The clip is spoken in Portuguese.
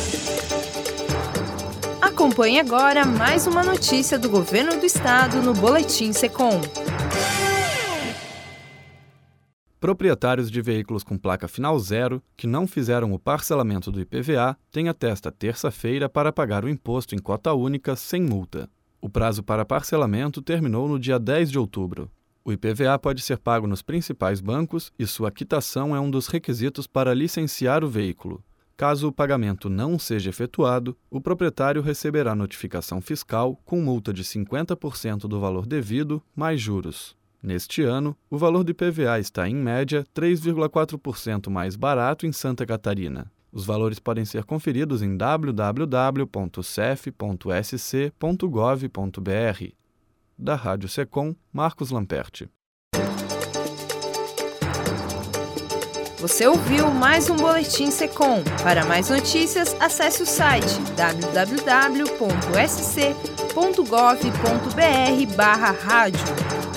Acompanhe agora mais uma notícia do Governo do Estado no Boletim Secom. Proprietários de veículos com placa final 0 que não fizeram o parcelamento do IPVA têm até esta terça-feira para pagar o imposto em cota única sem multa. O prazo para parcelamento terminou no dia 10 de outubro. O IPVA pode ser pago nos principais bancos e sua quitação é um dos requisitos para licenciar o veículo. Caso o pagamento não seja efetuado, o proprietário receberá notificação fiscal com multa de 50% do valor devido, mais juros. Neste ano, o valor do IPVA está, em média, 3,4% mais barato em Santa Catarina. Os valores podem ser conferidos em www.cef.sc.gov.br. Da Rádio Secom, Marcos Lamperti. Você ouviu mais um Boletim Secom. Para mais notícias, acesse o site www.sc.gov.br/rádio.